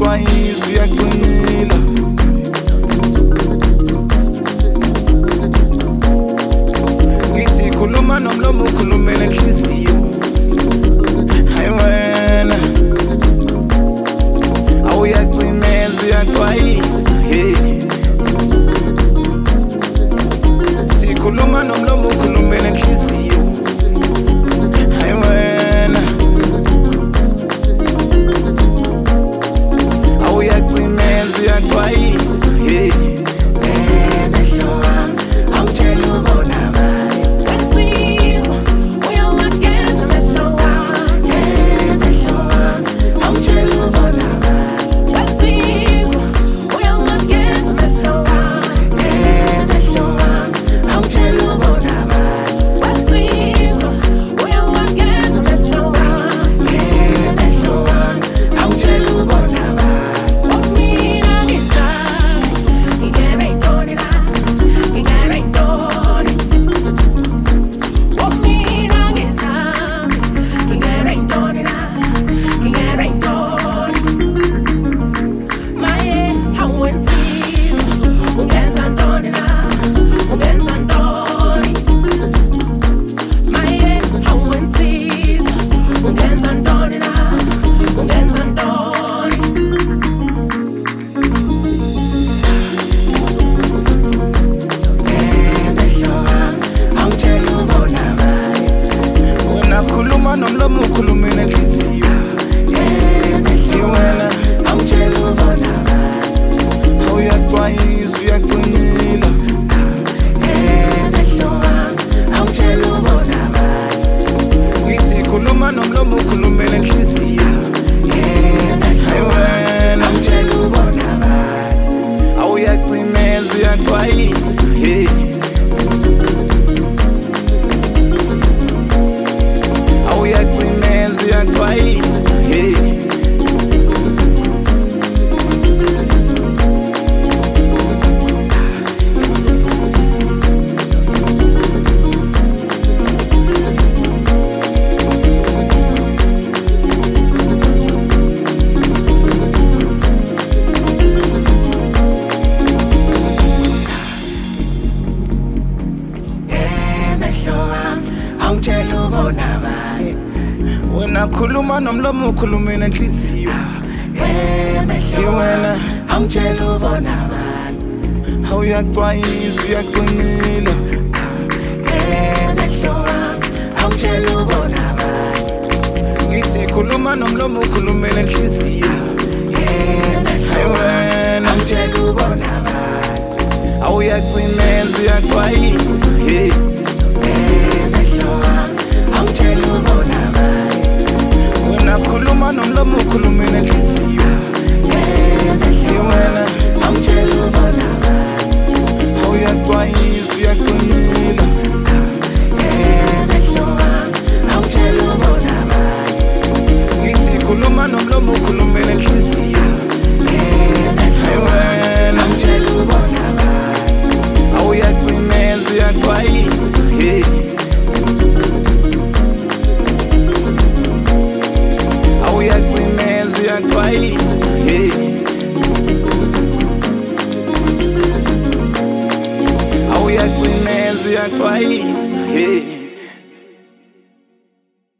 awuyaxwayisa uyagcinila. Ngithi khuluma nomlomo ukhulumele enhliziyo. Hayi wena awuyacimeza uyaxwayisa, hey. Ngithi khuluma nomlomo ukhulumele enhliziyo. Hayi wena awuyacimeza uyaxwayisa, hey. Khuluma nomlomo ukhulumele enhliziyo. Wena awutshela ubona bani, awuyaxwayisa uyagcinila. Awutshela ubona bani. Ngithi khuluma nomlomo ukhulumele enhliziyo. Wena awutshela ubona bani, awuyacimeza uyaxwayisa, hey. Awuyacimeza uyaxwayisa, hey. Awutshela ubona bani. Wena khuluma nomlomo ukhulumele enhliziyo. Wena awutshela ubona bani, awuyaxwayisa uyagcinila. Awutshela ubona bani. Ngithi khuluma nomlomo ukhulumele enhliziyo. Wena awutshela ubona bani, awuyacimeza uyaxwayisa, hey. Awutshela ubona bani. Wena khuluma nomlomo ukhulumele enhliziyo. Wena awutshela ubona bani, awuyaxwayisa uyagcinila. Awutshela ubona bani. Ngithi khuluma nomlomo ukhulumele enhliziyo. Wena awutshela ubona bani, awuyacimeza uyaxwayisa, hey. Awuyacimeza uyaxwayisa, hey. Awuyacimeza uyaxwayisa, hey.